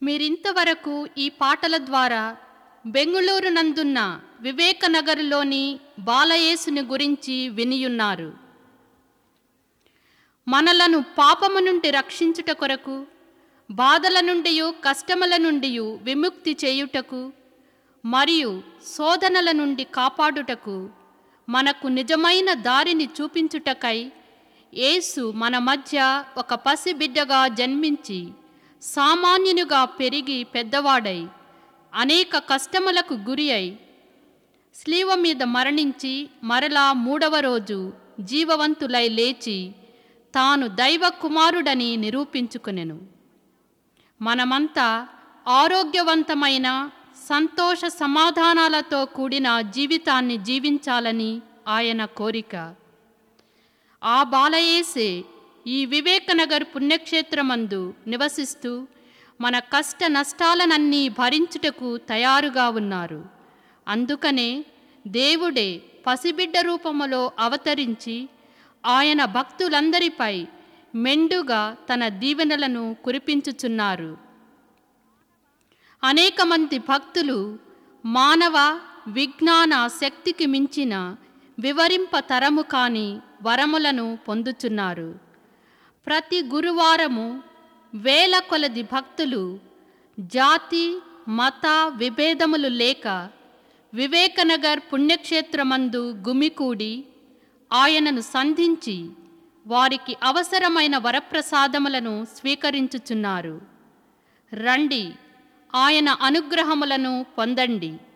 మీరింతవరకు ఈ పాటల ద్వారా బెంగుళూరు నందున్న వివేకనగర్లోని బాలయేసుని గురించి వినియున్నారు. మనలను పాపము నుండి రక్షించుట కొరకు, బాధల నుండి కష్టముల నుండి విముక్తి చేయుటకు మరియు శోధనల నుండి కాపాడుటకు మనకు నిజమైన దారిని చూపించుటకై యేసు మన మధ్య ఒక పసిబిడ్డగా జన్మించి సామాన్యునిగా పెరిగి పెద్దవాడై అనేక కష్టములకు గురి అయి శిలువ మీద మరణించి మరలా 3వ రోజు జీవవంతులై లేచి తాను దైవ కుమారుడని నిరూపించుకొనెను. మనమంతా ఆరోగ్యవంతమైన సంతోష సమాధానాలతో కూడిన జీవితాన్ని జీవించాలని ఆయన కోరిక. ఆ బాలయేసే ఈ వివేకనగర్ పుణ్యక్షేత్రమందు నివసిస్తూ మన కష్ట నష్టాలనన్నీ భరించుటకు తయారుగా ఉన్నారు. అందుకనే దేవుడే పసిబిడ్డ రూపములో అవతరించి ఆయన భక్తులందరిపై మెండుగా తన దీవెనలను కురిపించుచున్నారు. అనేక మంది భక్తులు మానవ విజ్ఞాన శక్తికి మించిన వివరింపతరము కాని వరములను పొందుచున్నారు. ప్రతి గురువారము వేల కొలది భక్తులు జాతి మత విభేదములు లేక వివేకనగర్ పుణ్యక్షేత్రమందు గుమికూడి ఆయనను సంధించి వారికి అవసరమైన వరప్రసాదములను స్వీకరించుచున్నారు. రండి, ఆయన అనుగ్రహములను పొందండి.